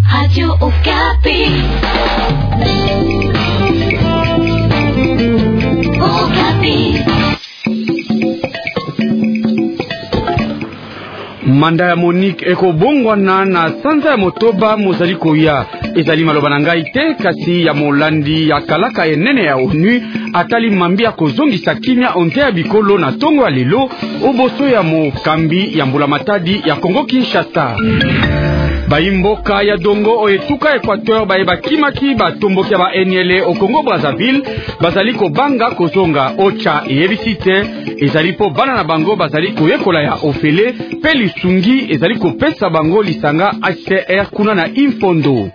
Radio Okapi. Okapi. Manda ya Monique eko bongwana na sanza ya motoba mozali koya ezali maloba na ngai te kasi ya molandi ya kalaka enene ya ONU atali mambi ya kozongisa kimia onte ya bikolo na tongo ya lelo oboso ya mokambi ya mbula matadi ya Kongo Kinshasa. Baimboka ya dongo o etuka Equateur bayeba kimaki batomboki ba NLA o Congo Brazzaville bazali ko banga kozonga ocha yebisite ezali po bana na bango bazali koyekola ya ofele pe lisungi ezali ko pesa bango lisanga HCR kuna na Impondo.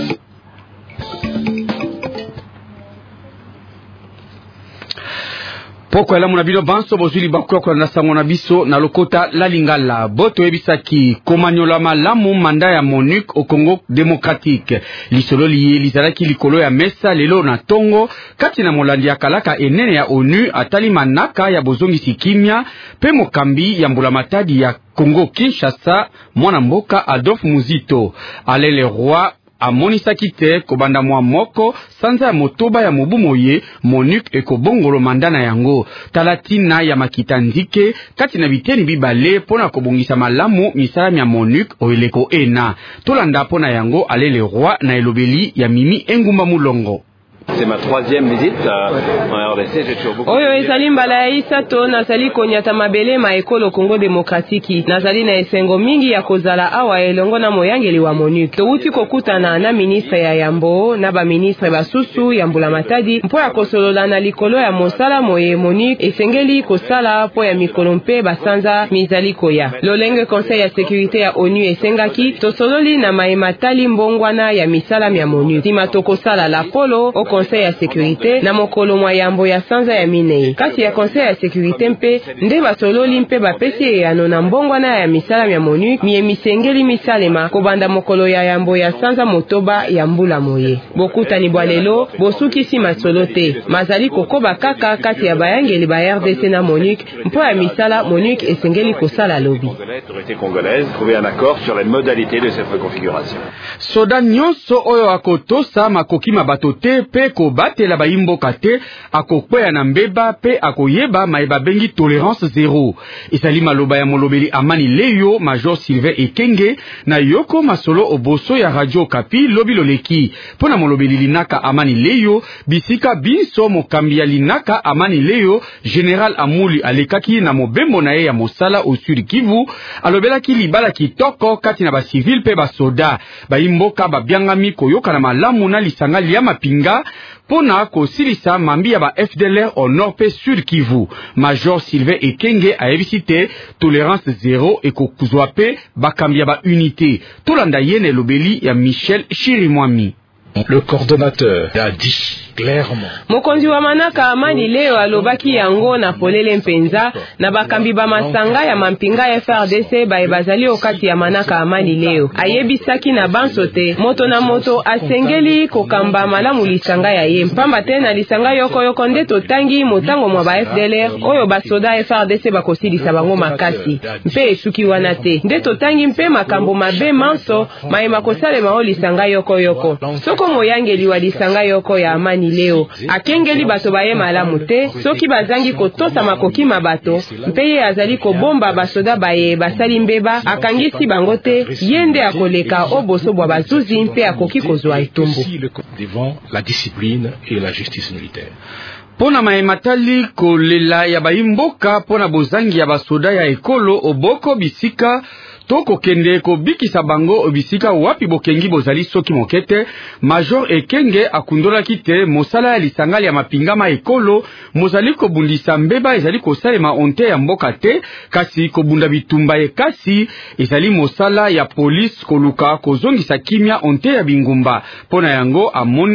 Poko ela muna bino banso bozuli bakwa kwa nasango na biso na lokota la lingala boto ebisaki komanyola malamu manda ya MONUC au Congo démocratique lisolo liye lizalaki likolo ya mesa lelo na tongo kati na molandi ya kalaka enene ya ONU atali manaka ya bozongisi kimia pe mokambi ya mbula matadi ya Congo Kinshasa mwana mboka Adolphe Muzito Alele Roi amonisaki te kobanda mwa moko sanza ya motoba ya mobu moye MONUC eko bongolo mandana yango talatina ya makita ndike kati na biteni bibale pona kobongisa malamu misala ya MONUC oeleko ena tolanda pona yango Alele Roi na elobeli ya Mimi Engumba Mulongo. C'est ma troisième visite en RDC. Oyo ezali mbala ya isato nazali konyata mabele ma ekolo Congo démocratique nazali na esengo mingi ya kozala awa elongo na moyangeli wa MONUC touti kokutana na ministre ya Yambo na ba ministre basusu ya mbula matadi mpo ya kosolola na likolo ya mosala moye MONUC esengeli kosala po ya mikolo mpe basanza mizali koya lolenge conseil ya sécurité ya ONU esengaki tosololi na maematali mbongwana ya misala ya MONUC tima tokosala la polo o conseil ya sécurité na mokolo mwa yambo ya sanza ya minei kati ya conseil ya sécurité mpe nde basololi mpe bapesi eyano na mbongwana ya misala ya MONUC mie misengeli misalema kobanda mokolo ya yambo ya sanza motoba ya mbula moye bokutani bwa lelo bosukisi masolo te mazali kokoba kaka kati ya bayangeli ba RDC na MONUC mpo ya misala MONUC esengeli kosala lobi trouver un accord sur les modalités de cette reconfiguration. Soda nyonso oyo akotosa makoki mabato te pe kobatela baimboka te akokweya na mbeba pe akoyeba maeba bengi tolérance zéro ezali maloba ya molobeli Amani Leyo Major Sylvain Ekenge na yoko masolo oboso ya Radio Okapi lobi loleki pona molobeli linaka Amani Leyo bisika binso mokambi ya linaka Amani Leyo General Amuli alekaki na mobembo na ye ya mosala au Sud Kivu alobelaki libala kitoko kati na ba civil pe ba soda baimboka babyangami koyoka na malamu na lisanga lia mapinga pona kosilisa mambi ya ba FDLR au nord pe Sud Kivu. Major Sylvain Ekenge a ebisite tolérance zéro eko kuzwa pe bakambi ya ba unité tolanda yene lobeli ya Michel Chirimwami. Le coordonnateur a dit clairement. Mokonzi wa manaka Amani Leo alobaki yango na polele mpenza na bakambi ba masanga ya mampinga ya FRDC ba ebazali okati ya manaka Amani Leo. Ayebisaki na bansote moto na moto asengeli kokamba malamu lisanga ya ye. Mpamba te na lisanga yoko nde totangi motango mwa ba FDLR oyo basoda FRDC bakosilisa bango makasi. Mpe esuki wana te. Nde totangi mpe makambo mabe manso maema kosalema o lisanga yoko. Soko moyangeli wa lisanga yoko ya Amani Leo akengeli bato baye malamu te soki bazangi kotosa makoki mabato mpe ye azali kobomba basoda baye basali mbeba akangisi bango te yende akoleka oboso bwa bazuzi mpe akoki kozwa etumbu devant la discipline et la justice militaire. Pona maematali kolela ya baimboka pona bozangi ya basoda ya ekolo oboko bisika toko kende ko bikisa bango obisika wapi bokengi bozali soki mokete Major Ekenge akundola kite mosala ya lisangali ya mapingama ekolo mozali ko bundisa mbeba ezali ko salema onte ya mboka te kasi ko bunda bitumba ekasi ezali mosala ya police koluka kozongisa kimia onte ya bingumba pona yango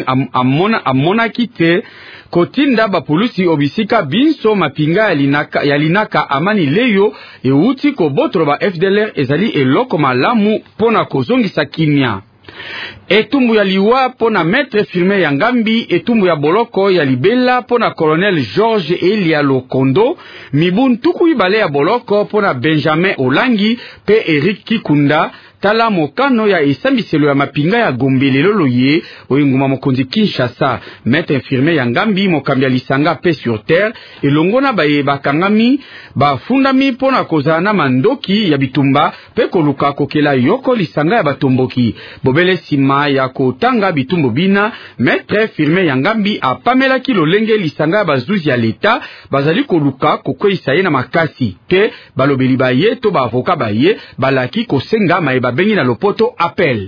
amona kite kotinda ba polisi obisika binso mapinga ya linaka Amani Leyo euti ko botro ba FDLR ezali eloko malamu pona kozongisa kimia. Etumbu ya liwa pona maître Firmin Yangambi, etumbu ya boloko ya libela pona colonel George Elia Lokondo, mibun tuku ibale ya boloko pona Benjamin Olangi pe Eric Kikunda, tala mokano ya esambiselo ya mapinga ya gombelelo loye oyenguma mokonzi Kinshasa. Maître infirmier ya Ngambi mokambi ya lisanga paix sur terre elongona baye bakangami bafundami pona kozala na mandoki ya bitumba pe koluka kokela yoko lisanga ya batomboki. Bobele sima ya kotanga bitumbo bina, Maître infirmier ya Ngambi apamelaki lolenge lisanga ya bazuzi ya leta bazali koluka kokweyisa ye na makasi te balobeli baye to ba avoka baye balaki kosenga maeba bengi na lopoto appel.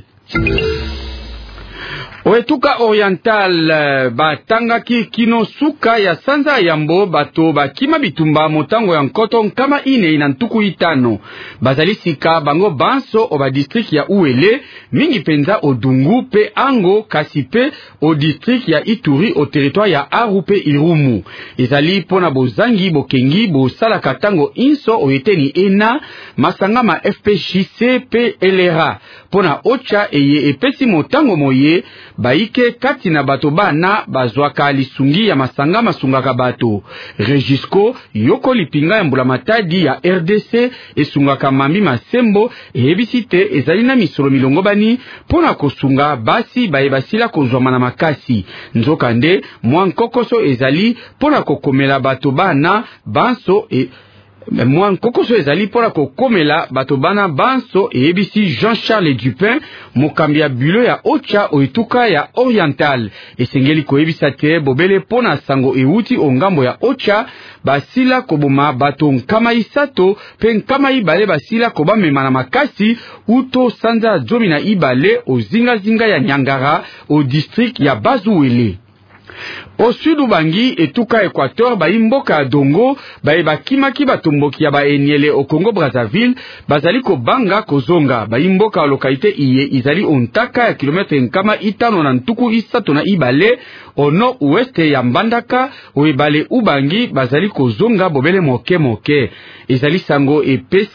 Oetuka oriental batangaki kino suka ya sanza yambo bato bakima bitumba motango ya nkoto nkama ine na ntuku itano bazali sika bango banso oba district ya Uele mingi penza odungu pe ango kasi pe o district ya Ituri o territoire ya Aru pe Irumu ezali pona bozangi bokengi bosala katango inso oyeteni ena masanga ma FPJC pe LRA pona ocha eye epesi motango moye baike kati na bato bana bazwaka lisungi ya masanga masungaka bato. Regisco yoko lipinga ya mbula matadi ya RDC esungaka mambi masembo ehebisite ezali na misolo milongo bani pona kosunga basi baye basila kozwama na makasi. Nzokande mwa nkokoso ezali pona kokomela bato bana banso Mwan kokoso ezali pona kokomela bato bana banso ebisi Jean-Charles Dupin mokambi ya bulo ya Ocha oituka ya oriental esengeli koyebisa te bobele pona sango euti ongambo ya Ocha basila koboma bato nkama isato pe nkama ibale basila kobamema na makasi uto sanza zomi na ibale ozinga ya Nyangara o district ya Bazuwele. Au sud Ubangi etuka Équateur baimboka dongo bae bakimaki batomboki ya baeniele au Congo Brazzaville bazali ko banga kozonga baimboka lokalite iye izali ontaka ya kilometre nkama itano na ntuku isato na ibale au nord-ouest ya Mbandaka o ebale Ubangi bazali kozonga bobele moke ezali sango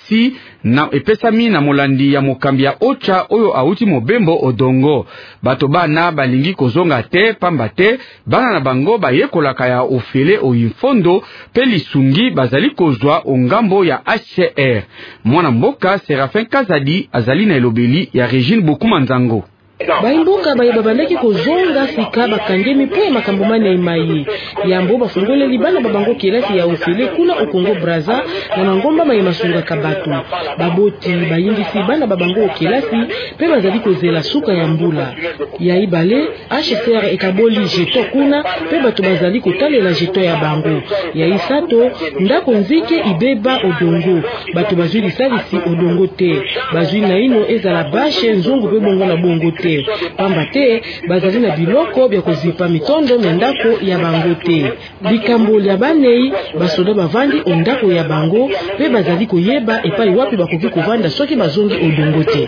epesami na molandi ya mokambi ya Ocha oyo auti mobembo odongo bato bana balingi kozonga te pamba te bana na bango bayekolaka ya ofele o infondo pe lisungi bazali kozwa ongambo ya HCR. Mwana mboka Serafin Kazadi azali na elobeli ya Regine Bokuma Nzango. Baimboka baye babalaki kozonga sika bakangemi po makambo mane imayi yambo bafungole libana babango kelasi ya ofele kuna o Congo Brazza na ngomba maye masunga kabatu baboti bayindisi bana babango kelasi pe bazali kozela suka ya mbula ya ibale HCR ekaboli jeto kuna pe bato bazali kotalela jeto ya bango ya isato ndako nzike ibeba odongo bato bazwi lisalisi odongo te bazwi na ino ezala bashe nzongo pe bongo na bongo te pamba te bazali na biloko bya kozipa mitondo na ndako ya bango te likambo ya banei basoda bavandi ondako ya bango pe bazali koyeba epai wapi bakoki kovanda soki bazongi odongo te.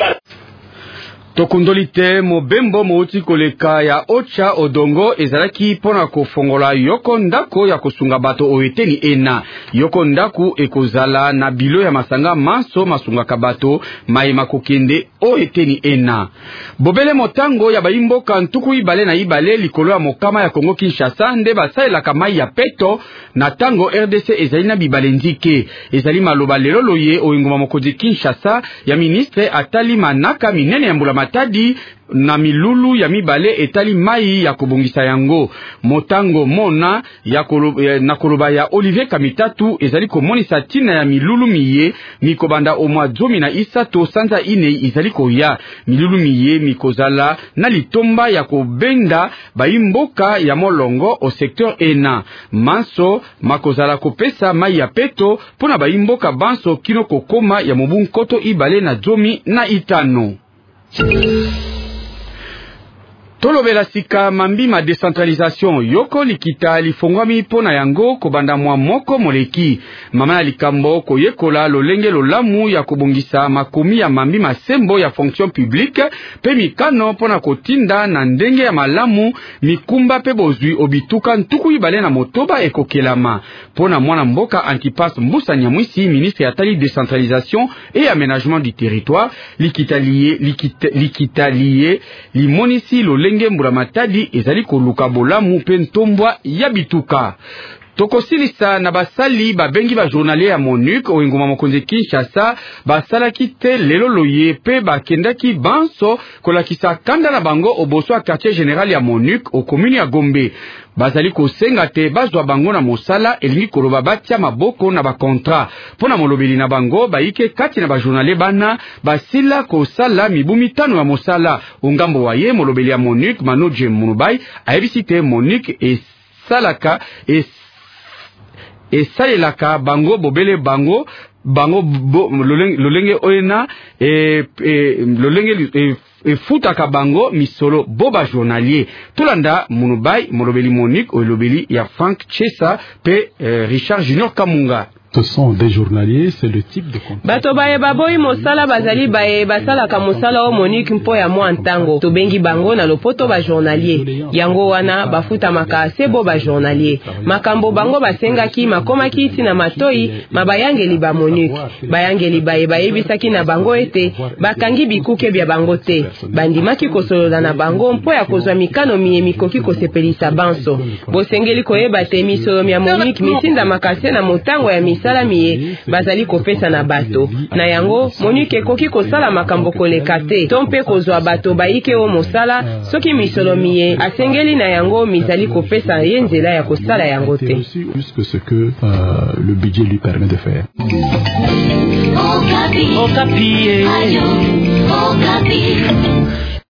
Tokundolite mobembo mouti koleka ya Ocha odongo ezalaki pona kofongola yoko ndako ya kosunga bato oeteni ena. Yoko ndaku ekozala na bilo ya masanga manso masunga kabato maima kokende oeteni ena. Bobele motango ya baimboka ntuku ibale na ibale likolo ya mokama ya Kongo Kinshasa nde basaelaka mai ya peto na tango RDC ezali na bibale nzike. Ezali maloba lelo loye oingoma mokonzi Kinshasa ya ministre atali manaka minene ya mbula matadi na milulu ya mibale etali mai ya kobongisa yango. Motango mona na koloba ya Olivier Kamitatu ezali komonisa tina ya milulu miye mikobanda omwa zomi na isato sanza ine izali koya. Milulu miye mikozala na litomba ya kobenda baimboka ya molongo o secteur ena. Manso makozala kopesa mai ya peto pona baimboka banso kino kokoma ya mobunkoto ibale na zomi na itano. Tolobela sika mambima decentralisation yoko likita lifongwami pona yango kobanda mwa moko moleki mama ya likambo koyekola lolenge lolamu ya kobongisa makomi ya mambima sembo ya fonction publique pe mikano pona kotinda na ndenge ya malamu mikumba pe bozwi obituka ntuku ibale na motoba ekokelama pona mwana mboka Antipas Mbusa Nyamwisi ministre ya tali décentralisation et aménagement du territoire likita liye limonisi lolenge mbula matadi ezali koluka bolamu pe ntombwa ya bituka. tokosilisa na basali babengi ba journalier ya MONUC oinguma mokonzi Kinshasa basalaki te lelo loye pe bakendaki banso kolakisa kanda na bango oboso ya quartier général ya MONUC o commune ya Gombe. Bazali kosenga te bazwa bango na mosala elingi koloba batia maboko na bakontra pona molobeli na bango baike kati na ba journalier bana basila kosala mibu mitano ya mosala. Ongambo waye molobeli ya MONUC Manoje Munubai ayebisi te MONUC esalelaka bango bobele bango lolenge oyena lolenge efutaka bango misolo boba journalier. Tolanda Munubai molobeli MONUC olobeli ya Frank Chesa pe Richard Junior Kamunga. Ce sont des journaliers, c'est le type de contrat. Bato baye baboyi mosala bazali baye basala ka mosala o MONUC mpo ya mwa ntango. Tobengi bango na lopoto ba journalier. Yango wana bafuta makase bo ba journalier. Makambo bango basengaki makomaki tina matoi mabayangeli ba MONUC. Bayangeli baye bisaki na bango ete bakangi bikuke bya bango te. Bandimaki kosolola na bango mpo ya kozwa mikano miye mikoki kosepelisa banso. Bosengeli koyeba te misolo ya MONUC misinda makase na motango ya salamiye bazali kopesa na bato na yango MONUC ekoki kosala makambo koleka te to mpe kozwa bato baike o mosala soki misolomiye asengeli na yango mizali kopesa ye nzela ya kosala yango te plus que ce que le budget lui permet de faire. Okapi. Ayo, Okapi.